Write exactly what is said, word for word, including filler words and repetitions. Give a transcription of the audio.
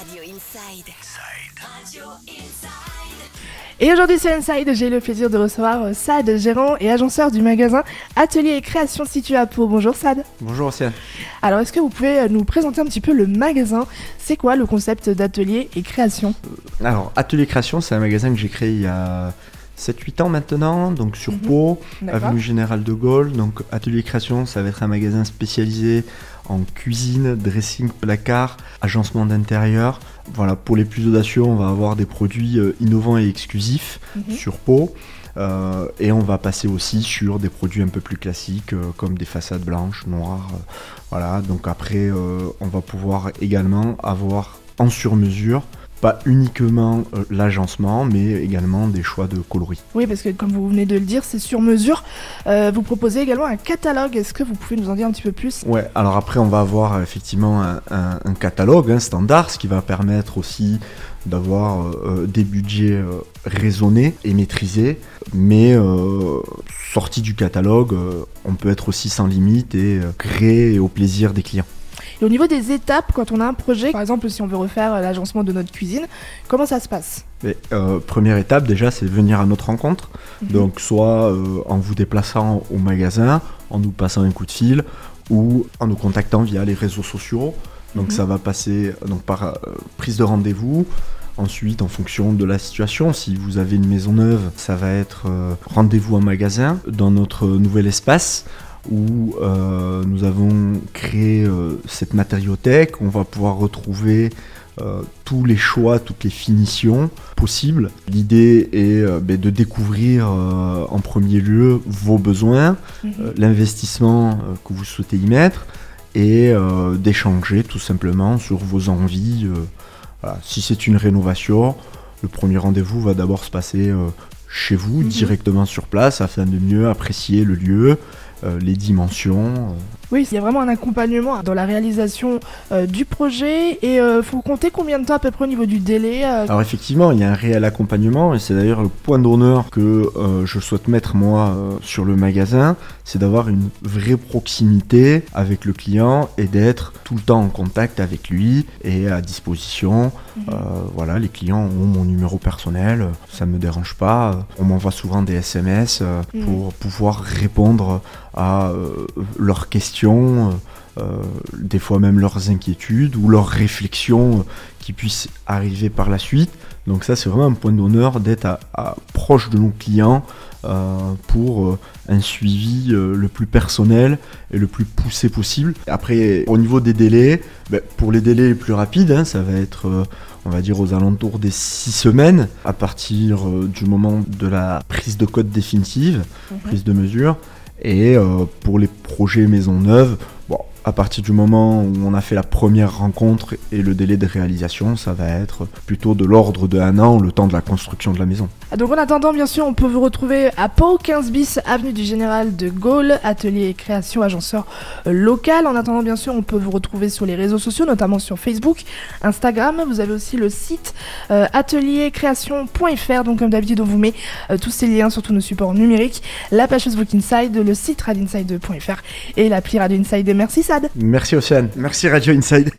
Radio Inside. Radio Inside. Et aujourd'hui sur Inside, j'ai le plaisir de recevoir Sad, gérant et agenceur du magasin Atelier et Création situé à Pau. Bonjour Sad. Bonjour Océane. Alors est-ce que vous pouvez nous présenter un petit peu le magasin ? C'est quoi le concept d'Atelier et Création ? Alors Atelier Création, c'est un magasin que j'ai créé il y a sept huit ans maintenant, donc sur Mhm. Pau, D'accord. avenue Général de Gaulle. Donc Atelier Création, ça va être un magasin spécialisé en cuisine, dressing, placard, agencement d'intérieur. Voilà, pour les plus audacieux, on va avoir des produits euh, innovants et exclusifs Mhm. sur Pau. Euh, et on va passer aussi sur des produits un peu plus classiques euh, comme des façades blanches, noires. euh, voilà, donc après, euh, on va pouvoir également avoir en sur-mesure pas uniquement euh, l'agencement, mais également des choix de coloris. Oui, parce que comme vous venez de le dire, c'est sur mesure. Euh, vous proposez également un catalogue. Est-ce que vous pouvez nous en dire un petit peu plus ? Ouais, alors après on va avoir euh, effectivement un, un- un catalogue hein, standard, ce qui va permettre aussi d'avoir euh, des budgets euh, raisonnés et maîtrisés, mais euh, sorti du catalogue, euh, on peut être aussi sans limite et euh, créer au plaisir des clients. Et au niveau des étapes, quand on a un projet, par exemple si on veut refaire euh, l'agencement de notre cuisine, comment ça se passe ? Mais, euh, première étape déjà, c'est venir à notre rencontre. Mhm. Donc soit euh, en vous déplaçant au magasin, en nous passant un coup de fil, ou en nous contactant via les réseaux sociaux. Donc Mhm. ça va passer donc, par euh, prise de rendez-vous. Ensuite, en fonction de la situation, si vous avez une maison neuve, ça va être euh, rendez-vous en magasin dans notre nouvel espace où euh, nous avons créé euh, cette matériothèque. On va pouvoir retrouver euh, tous les choix, toutes les finitions possibles. L'idée est euh, ben, de découvrir euh, en premier lieu vos besoins, Mhm. euh, l'investissement euh, que vous souhaitez y mettre et euh, d'échanger tout simplement sur vos envies. euh, voilà. Si c'est une rénovation, le premier rendez-vous va d'abord se passer euh, chez vous, Mhm. directement sur place, afin de mieux apprécier le lieu, euh, les dimensions. euh. Oui, il y a vraiment un accompagnement dans la réalisation euh, du projet. Et euh, faut compter combien de temps à peu près au niveau du délai euh, Alors effectivement, il y a un réel accompagnement et c'est d'ailleurs le point d'honneur que euh, je souhaite mettre moi euh, sur le magasin, c'est d'avoir une vraie proximité avec le client et d'être tout le temps en contact avec lui et à disposition. Mhm. Euh, voilà, les clients ont mon numéro personnel, ça me dérange pas. On m'envoie souvent des S M S euh, Mhm. pour pouvoir répondre à euh, leurs questions, euh, des fois même leurs inquiétudes ou leurs réflexions euh, qui puissent arriver par la suite. Donc ça, c'est vraiment un point d'honneur d'être à, à- proche de nos clients euh, pour euh, un suivi euh, le plus personnel et le plus poussé possible. Après, au niveau des délais, ben, pour les délais les plus rapides, hein, ça va être, euh, on va dire, aux alentours des six semaines, à partir euh, du moment de la prise de code définitive, Mhm. prise de mesure. Et euh, pour les projets maison neuve, bon, à partir du moment où on a fait la première rencontre et le délai de réalisation, ça va être plutôt de l'ordre de un an, le temps de la construction de la maison. Ah, donc en attendant, bien sûr, on peut vous retrouver à Pau, quinze bis, avenue du Général de Gaulle, Atelier et Création, agenceur euh, local. En attendant, bien sûr, on peut vous retrouver sur les réseaux sociaux, notamment sur Facebook, Instagram. Vous avez aussi le site euh, atelier création point f r. Donc comme d'habitude, on vous met euh, tous ces liens sur tous nos supports numériques, la page Facebook Inside, le site radio inside point f r et l'appli Radio Inside. Merci Sad. Merci Océane, merci Radio Inside.